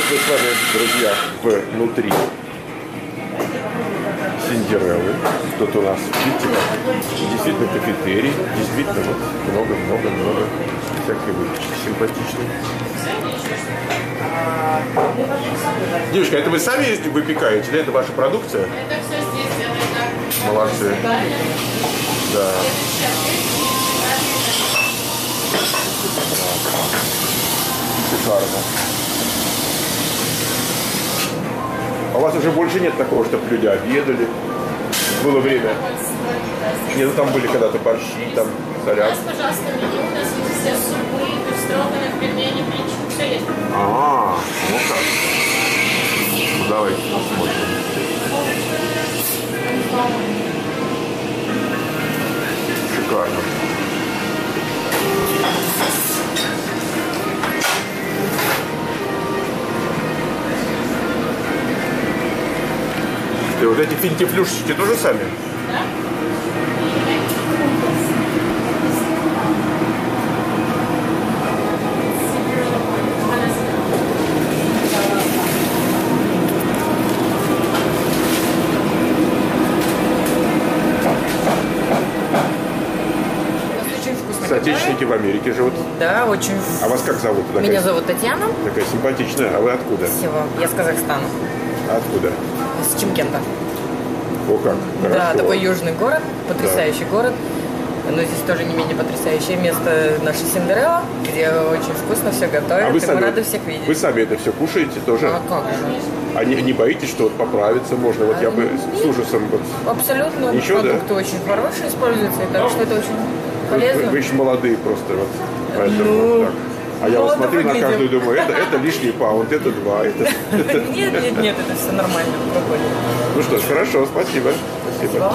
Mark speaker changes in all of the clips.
Speaker 1: мы с вами, друзья, внутри Синдереллы. Тут у нас, видите, как действительно кафетерий, действительно вот много-много-много всякой выпечки симпатичной. Девочка, это вы сами выпекаете, или это ваша продукция?
Speaker 2: Это все здесь делается.
Speaker 1: Молодцы. Да. Шикарно. А у вас уже больше нет такого, чтобы люди обедали? Было время. Нет, ну там были когда-то борщи, там
Speaker 2: У
Speaker 1: солянки.
Speaker 2: нас, пожалуйста, меню, у нас есть все супы, бифстроганов, пельмени, блинчики, все есть.
Speaker 1: Вот как. Ну, давайте посмотрим. Шикарно. И вот эти финтифлюшечки тоже сами?
Speaker 2: Да?
Speaker 1: Соотечественники в Америке живут.
Speaker 3: Да, очень.
Speaker 1: А вас как зовут? Такая,
Speaker 3: Меня зовут Татьяна.
Speaker 1: Такая симпатичная. А вы откуда?
Speaker 3: Всего. Я с Казахстана.
Speaker 1: Откуда?
Speaker 3: С Чимкента.
Speaker 1: О, как? Хорошо.
Speaker 3: Да, такой южный город, потрясающий город. Но здесь тоже не менее потрясающее место наша Синдерелла, где очень вкусно все готовят.
Speaker 1: А вы
Speaker 3: и мы рады
Speaker 1: сами,
Speaker 3: всех видеть.
Speaker 1: вы сами это все кушаете тоже?
Speaker 3: А как же?
Speaker 1: А не боитесь, что вот поправиться можно? Вот я бы с ужасом... Вот...
Speaker 3: Абсолютно.
Speaker 1: Ничего,
Speaker 3: продукты очень хорошие используются, и так что это очень полезно.
Speaker 1: Вы еще молодые просто, вот, поэтому
Speaker 3: Ну,
Speaker 1: вот так. А я вот
Speaker 3: молодо
Speaker 1: смотрю на
Speaker 3: выглядим.
Speaker 1: каждую, думаю, это лишний паунд, это 2, это...
Speaker 3: Нет, это все нормально проходит.
Speaker 1: Ну что ж, хорошо, спасибо. Спасибо.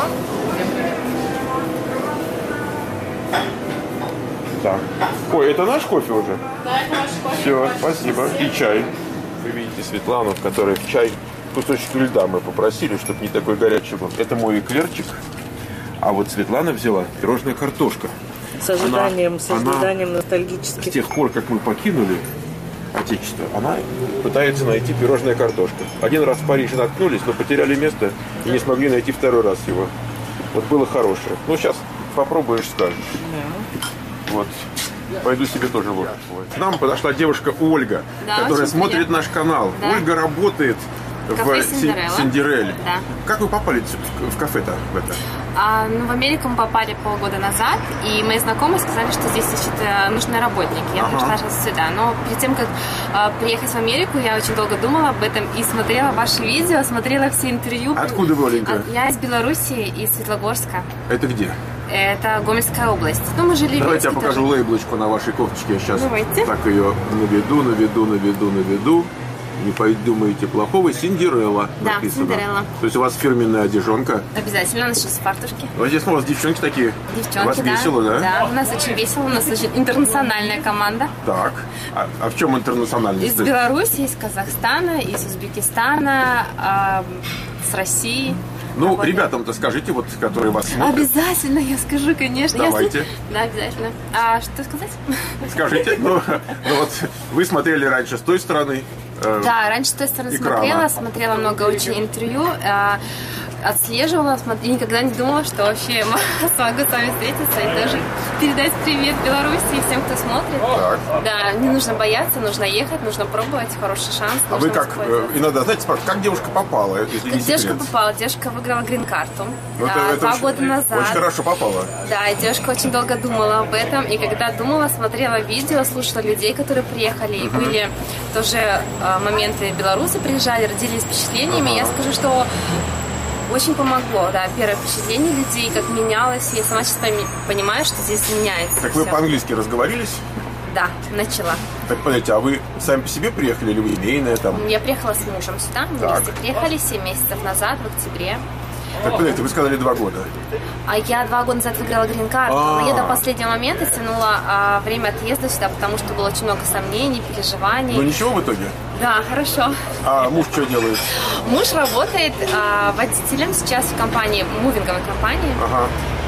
Speaker 1: Так. Ой, это наш кофе уже?
Speaker 2: Да, это ваш кофе.
Speaker 1: Все, спасибо. И чай. Вы видите Светлану, в которой в чай кусочек льда мы попросили, чтобы не такой горячий был. Это мой эклерчик. А вот Светлана взяла пирожная картошка.
Speaker 3: С ожиданием
Speaker 1: С
Speaker 3: ностальгических.
Speaker 1: тех пор, как мы покинули Отечество, она пытается найти пирожная картошка. Один раз в Париже наткнулись, но потеряли место и не смогли найти второй раз его. Вот было хорошее. Ну, сейчас попробуешь, скажешь. Вот. Пойду себе тоже вот. К нам подошла девушка Ольга,
Speaker 4: Да,
Speaker 1: которая
Speaker 4: очень
Speaker 1: смотрит
Speaker 4: приятно.
Speaker 1: наш канал.
Speaker 4: Да.
Speaker 1: Ольга работает
Speaker 4: Кафе
Speaker 1: в
Speaker 4: Синдерелла.
Speaker 1: Синдерелле.
Speaker 4: Да.
Speaker 1: Как вы попали в кафе-то в это?
Speaker 4: В Америку мы попали полгода назад, и мои знакомые сказали, что здесь нужны работники. Я пришла сейчас сюда. Но перед тем, как приехать в Америку, я очень долго думала об этом и смотрела ваши видео, смотрела все интервью.
Speaker 1: Откуда вы, Оленька?
Speaker 4: Я из Белоруссии, из Светлогорска.
Speaker 1: Это где?
Speaker 4: Это Гомельская область. Ну, мы жили в
Speaker 1: Давайте я
Speaker 4: Минске
Speaker 1: покажу
Speaker 4: тоже.
Speaker 1: лейблочку на вашей кофточке. Я сейчас
Speaker 4: Давайте.
Speaker 1: так ее наведу. Не подумайте плохого. Синдерелла
Speaker 4: Да,
Speaker 1: написано.
Speaker 4: Синдерелла.
Speaker 1: То есть у вас фирменная одежонка.
Speaker 4: Обязательно, у нас сейчас фартушки.
Speaker 1: Вот здесь у вас девчонки такие.
Speaker 4: Девчонки,
Speaker 1: У вас
Speaker 4: да.
Speaker 1: весело, да?
Speaker 4: Да, у нас очень весело, у нас очень интернациональная команда.
Speaker 1: Так. А в чем интернациональность?
Speaker 4: Из Беларуси, из Казахстана, из Узбекистана, с России.
Speaker 1: Ну,
Speaker 4: Работаем.
Speaker 1: ребятам-то скажите, вот, которые вас смотрят.
Speaker 4: Обязательно, я скажу, конечно.
Speaker 1: Давайте.
Speaker 4: Да, обязательно. А что сказать?
Speaker 1: Скажите, ну вот вы смотрели раньше с той стороны.
Speaker 4: Да, раньше с той стороны
Speaker 1: экрана.
Speaker 4: смотрела много очень интервью, отслеживала, и никогда не думала, что вообще смогу с вами встретиться и тоже передать привет Беларуси и всем, кто смотрит.
Speaker 1: Так.
Speaker 4: Да, не нужно бояться, нужно ехать, нужно пробовать, хороший шанс.
Speaker 1: А вы
Speaker 4: нужно
Speaker 1: как,
Speaker 4: воспользоваться.
Speaker 1: иногда, знаете, спрашивают, как девушка попала, если не
Speaker 4: Как девушка
Speaker 1: секрет?
Speaker 4: попала, девушка выиграла грин-карту
Speaker 1: Ну,
Speaker 4: да,
Speaker 1: это
Speaker 4: 2
Speaker 1: очень-
Speaker 4: года назад.
Speaker 1: Очень хорошо попала.
Speaker 4: Да, и девушка очень долго думала об этом, и когда думала, смотрела видео, слушала людей, которые приехали, и были тоже моменты, белорусы приезжали, делились впечатлениями. Я скажу, что очень помогло, да, первое впечатление людей, как менялось, я сама сейчас понимаю, что здесь меняется
Speaker 1: Так вы
Speaker 4: всё.
Speaker 1: по-английски разговорились?
Speaker 4: Да, начала.
Speaker 1: Так, подождите, а вы сами по себе приехали или вы семейная там?
Speaker 4: Я приехала с мужем сюда, мы
Speaker 1: Так.
Speaker 4: вместе приехали 7 месяцев назад, в октябре.
Speaker 1: Так, подождите, вы сказали 2 года.
Speaker 4: А я 2 года назад выиграла грин-карту, но я до последнего момента тянула время отъезда сюда, потому что было очень много сомнений, переживаний.
Speaker 1: Ну ничего в итоге?
Speaker 4: Да, хорошо.
Speaker 1: А муж что делает?
Speaker 4: Муж работает водителем сейчас в компании, мувинговой компании.
Speaker 1: Ага.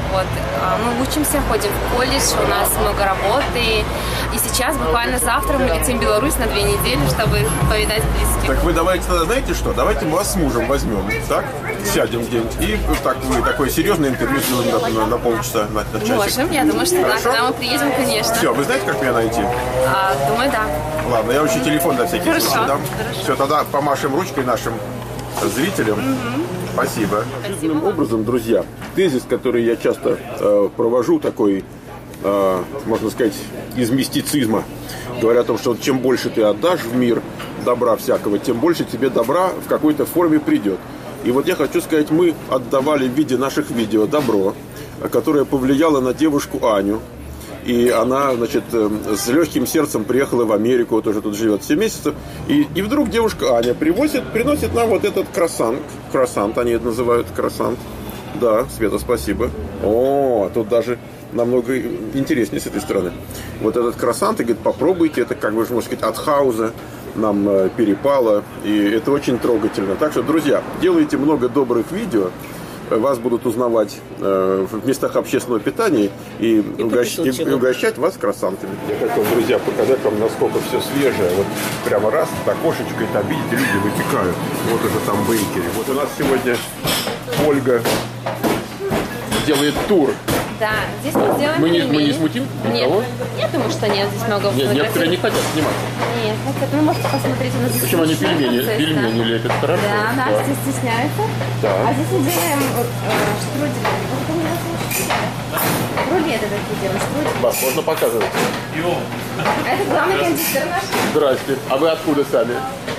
Speaker 4: Вот. Мы учимся, ходим в колледж, у нас много работы. И сейчас, буквально завтра, мы летим в Беларусь на 2 недели, чтобы повидать близких.
Speaker 1: Так вы давайте тогда, знаете что, давайте мы вас с мужем возьмем, так? Сядем где-нибудь и так, вы такое серьезное интервью сделаем на полчаса, на часик.
Speaker 4: Можем, я думаю, что да,
Speaker 1: Хорошо?
Speaker 4: когда мы приедем, конечно.
Speaker 1: Все, вы знаете, как меня найти?
Speaker 4: Думаю, да.
Speaker 1: Ладно, я вообще телефон на всякий
Speaker 4: Хорошо,
Speaker 1: случай дам.
Speaker 4: хорошо.
Speaker 1: Все, тогда помашем ручкой нашим зрителям. Спасибо. Естественным образом, друзья, тезис, который я часто провожу, такой, можно сказать, из мистицизма, говоря о том, что чем больше ты отдашь в мир добра всякого, тем больше тебе добра в какой-то форме придет. И вот я хочу сказать, мы отдавали в виде наших видео добро, которое повлияло на девушку Аню. И она, значит, с легким сердцем приехала в Америку, вот уже тут живет 7 месяцев. И вдруг девушка Аня приносит нам вот этот круассант, они это называют круассант. Да, Света, спасибо. О, тут даже намного интереснее с этой стороны. Вот этот круассант, и говорит, попробуйте, это, как бы, можно сказать, от хауза нам перепало. И это очень трогательно. Так что, друзья, делайте много добрых видео. Вас будут узнавать в местах общественного питания и угощать вас круассантами. Я хотел, друзья, показать вам, насколько все свежее. Вот прямо раз, так окошечко, и там, видите, люди выпекают. Вот уже там бейкери. Вот у нас сегодня Ольга делает тур.
Speaker 4: Да, здесь мы сделаем
Speaker 1: Мы не
Speaker 4: пельмени.
Speaker 1: смутим
Speaker 4: Нет,
Speaker 1: никого?
Speaker 4: я думаю, что нет, здесь много
Speaker 1: Нет, некоторые не хотят снимать.
Speaker 4: Нет, хотят. Вы можете посмотреть, у нас здесь
Speaker 1: Почему они
Speaker 4: вкусный процесс,
Speaker 1: пельмени
Speaker 4: да.
Speaker 1: лепят? Хорошо.
Speaker 4: Да, все стесняются.
Speaker 1: Да.
Speaker 4: А здесь мы делаем штрудели. Вот это у нас штрудели. Рулеты такие делаем, штрудели.
Speaker 1: Вас можно показывать?
Speaker 4: А это главный кондитер наш.
Speaker 1: Здрасте. А вы откуда сами?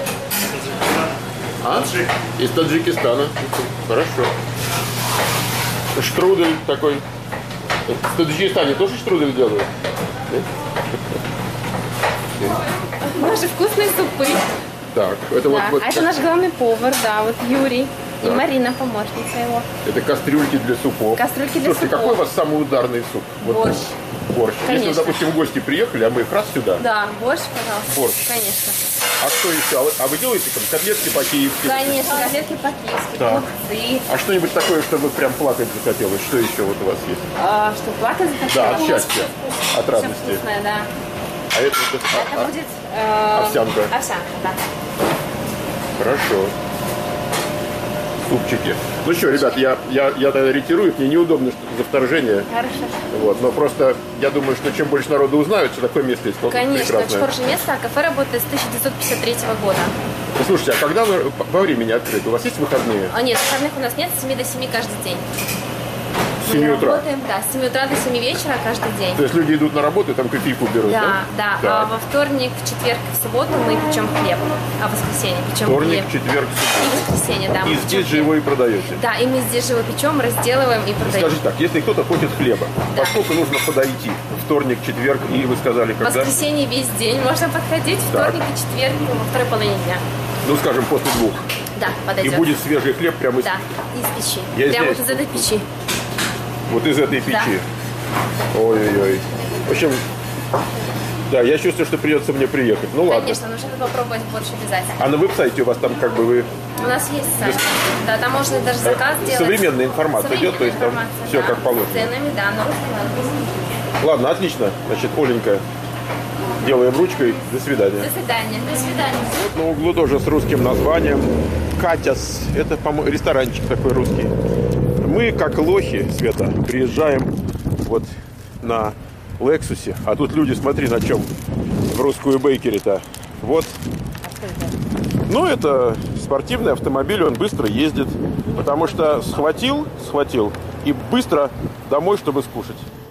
Speaker 1: Из Таджикистана. Хорошо. Штрудель такой. В Таджикистане тоже штрудель делают?
Speaker 4: Наши вкусные супы.
Speaker 1: Так, это
Speaker 4: Да.
Speaker 1: вот
Speaker 4: А это
Speaker 1: как-
Speaker 4: наш главный повар, да, вот Юрий. И
Speaker 1: Так.
Speaker 4: Марина, помощница его.
Speaker 1: это кастрюльки для супов.
Speaker 4: Кастрюльки для
Speaker 1: Слушайте,
Speaker 4: супов.
Speaker 1: какой у вас самый ударный суп? Вот
Speaker 4: Борщ.
Speaker 1: Борщ. Если,
Speaker 4: Конечно.
Speaker 1: допустим, гости приехали, а мы их раз сюда.
Speaker 4: Да, борщ, пожалуйста.
Speaker 1: Борщ.
Speaker 4: Конечно.
Speaker 1: А что еще? А вы делаете там котлетки по-киевски?
Speaker 4: Конечно, котлетки по-киевски,
Speaker 1: Так.
Speaker 4: голубцы.
Speaker 1: А что-нибудь такое, чтобы прям плакать захотелось? Что еще вот у вас есть?
Speaker 4: Что, плакать захотела?
Speaker 1: Да, от счастья, от
Speaker 4: Все
Speaker 1: радости.
Speaker 4: вкусное, да.
Speaker 1: А это вот
Speaker 4: Это будет...
Speaker 1: овсянка.
Speaker 4: Овсянка, да.
Speaker 1: Хорошо. Супчики. Ну что, ребят, я тогда ретирую, мне неудобно за вторжение.
Speaker 4: Хорошо.
Speaker 1: Вот, но просто я думаю, что чем больше народу узнают, что такое место есть, то
Speaker 4: Конечно, очень
Speaker 1: прекрасное.
Speaker 4: хорошее место. А кафе работает с 1953 года.
Speaker 1: Ну, слушайте, а когда вы во времени открыты? У вас есть выходные?
Speaker 4: Нет, выходных у нас нет, с 7 до 7 каждый день.
Speaker 1: С 7 утра?
Speaker 4: Работаем, да, с 7 утра до 7 вечера каждый день.
Speaker 1: То есть люди идут на работу и там кофейку берут, да?
Speaker 4: Да, да.
Speaker 1: Так.
Speaker 4: А во вторник, в четверг, в субботу мы печем хлеб. А в воскресенье печем
Speaker 1: Вторник,
Speaker 4: хлеб.
Speaker 1: четверг,
Speaker 4: И
Speaker 1: суббота.
Speaker 4: в воскресенье, да. мы
Speaker 1: И
Speaker 4: печем
Speaker 1: здесь же
Speaker 4: хлеб.
Speaker 1: его и продаете.
Speaker 4: Да, и мы здесь же его печем, разделываем и продаем.
Speaker 1: Скажите так, если кто-то хочет хлеба,
Speaker 4: Да.
Speaker 1: поскольку нужно подойти? Вторник, четверг и вы сказали,
Speaker 4: В
Speaker 1: когда?
Speaker 4: воскресенье весь день можно подходить,
Speaker 1: Так.
Speaker 4: вторник и четверг во второй половине дня.
Speaker 1: Ну, скажем, после 2.
Speaker 4: Да,
Speaker 1: И
Speaker 4: подойдет.
Speaker 1: будет свежий хлеб прямо из,
Speaker 4: Да, из печи.
Speaker 1: Я
Speaker 4: Прямо
Speaker 1: здесь.
Speaker 4: вот из этой печи.
Speaker 1: вот из этой
Speaker 4: Да.
Speaker 1: печи. Ой-ой-ой. В общем, да, я чувствую, что придется мне приехать. Ну ладно.
Speaker 4: Конечно, нужно попробовать больше обязательно.
Speaker 1: А на веб-сайте у вас там как бы вы
Speaker 4: У нас есть сайт. Да, там можно даже заказ делать.
Speaker 1: современная информация
Speaker 4: Современная
Speaker 1: идет, то есть там
Speaker 4: информация,
Speaker 1: все
Speaker 4: да,
Speaker 1: как положено.
Speaker 4: с ценами, да, на русском, на английском.
Speaker 1: Ладно, отлично. Значит, Оленька, делаем ручкой. До свидания.
Speaker 4: До свидания. До свидания.
Speaker 1: На углу тоже с русским названием. Катяс. Это, по-моему, ресторанчик такой русский. Мы, как лохи, Света, приезжаем вот на Лексусе. А тут люди, смотри, на чем в русскую бейкери-то. Вот. Ну, это спортивный автомобиль, он быстро ездит. Потому что схватил и быстро домой, чтобы скушать.